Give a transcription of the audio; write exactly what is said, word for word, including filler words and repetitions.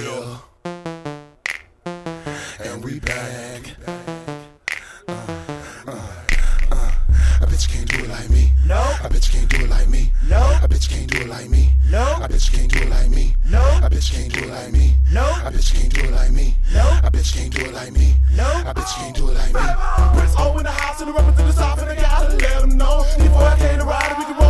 here, and we back. Uh, uh, uh. A bitch can't do it like me. No. A bitch can't do it like me. No. A bitch can't do it like me. No. A bitch can't do it like me. No. A bitch can't do it like me. No. A bitch can't do it like me. No. A bitch can't do it like me. No. A bitch can't do it like me. Prince O in the house and the rappers to the south and I gotta let them know. Before I came to ride, we can run.